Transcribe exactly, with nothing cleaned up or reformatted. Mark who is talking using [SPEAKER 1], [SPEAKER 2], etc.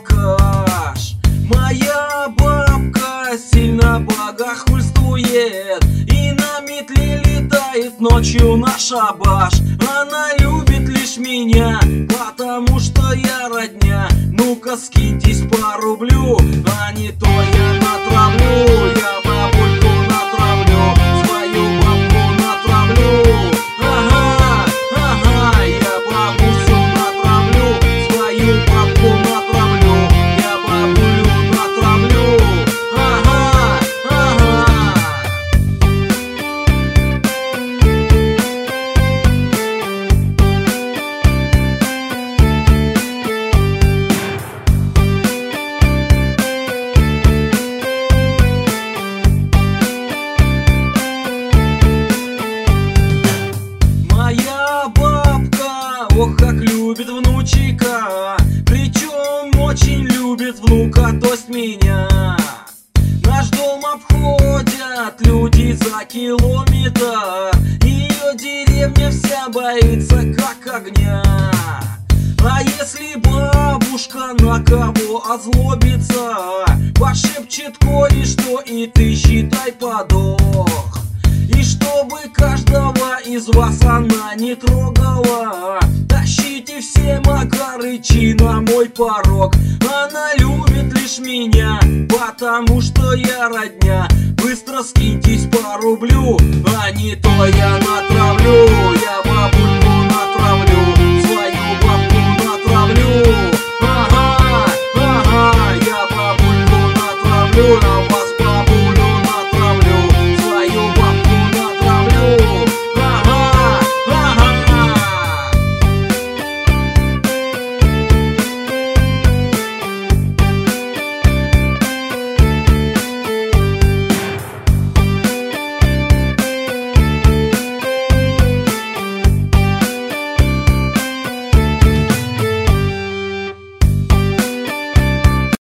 [SPEAKER 1] алкаш. Моя бабка сильно богохульствует и на метле летает ночью на шабаш. Она любит лишь меня, потому что я родня. Ну-ка скиньтесь по рублю, а не то я натравлю. Я бабульку натравлю, свою бабку натравлю. Ага, ага, я бабусю натравлю, свою бабку натравлю. Я бабулю натравлю. Ага, ага. Моя бабка, ох, как любит внучика, причем очень любит внука, то есть меня. Наш дом обходят люди за километр, ее деревня вся боится как огня. А если бабушка на кого озлобится, пошепчет кое-что, и ты считай подох. И чтобы каждого из вас она не трогала, тащите все Макарычи на мой порог. Она любит лишь меня, потому что я родня. Быстро скиньтесь по рублю, а не то я натравлю. Я